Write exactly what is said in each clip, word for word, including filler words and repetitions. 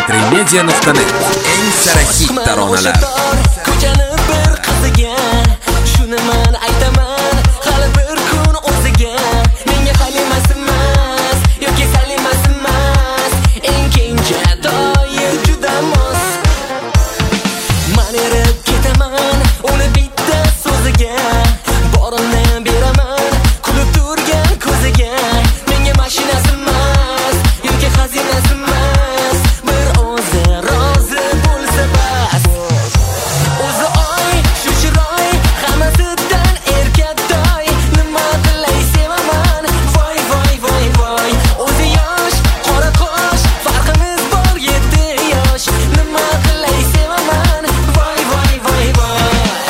Media nuqta net eng sara hit taronalar. Ko'chani bir qiziga, shuni men aytaman, hali bir kun o'ziga. Menga halimas emas, yoki salimas emas, eng kengja doir juda mos. Men erib ketaman, uni bitta so'ziga, borimni beraman, kulib turgan ko'ziga. Menga mashinasi emas, yoki xazinasi emas, bir o'zi rozi bo'lsa bas. O'zi oy, shu chiroy, hammasidan erkakdoy. Nima qilay sevaman, voy voy voy voy. O'zi yosh, qora qosh, farqimiz bor yetti yosh. Nima qilay sevaman, voy voy voy voy.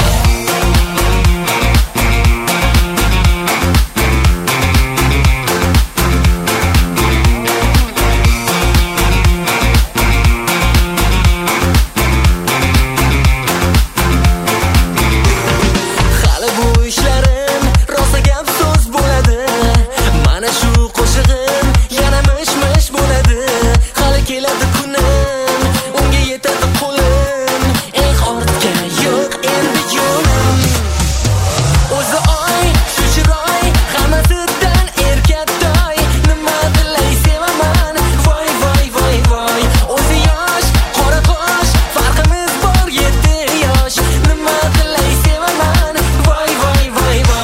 Hali bu ishlarim rosa gap so'z bo'ladi. Mana shu qo'shig'im yana mish-mish bo'ladi. Hali keladi kunim, unga yetadi qo'lim. Eng ortga yo'q endi yo'lim. O'zi oy, shu chiroy, hammasidan erkakdoy. Nima qilay sevaman, voy voy voy voy. O'zi yosh, qora qosh, farqimiz bor yetti yosh. Nima qilay sevaman, voy voy voy voy.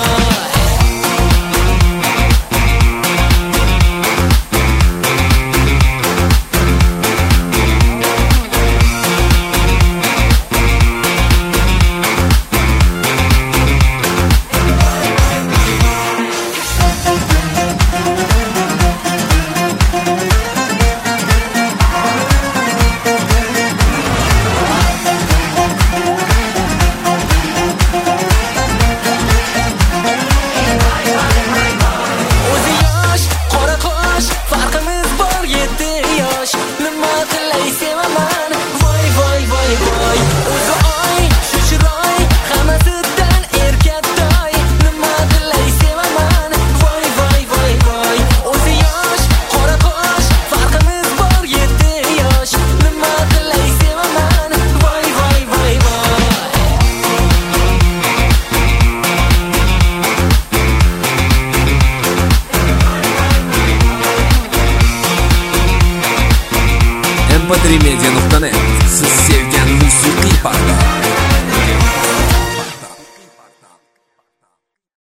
O'zi yosh, qora qosh, farqimiz bor yetti yosh. Nima qilay sevaman, voy voy voy voy. O'zi oy, shu chiroy, hammasidan erkakdoy. Nima qilay sevaman, voy voy voy voy. O'zi yosh, qora qosh, farqimiz bor yetti yosh. Nima qilay sevaman, voy voy voy voy. em pe tre media nuqta net siz sevgan musiqiy parda.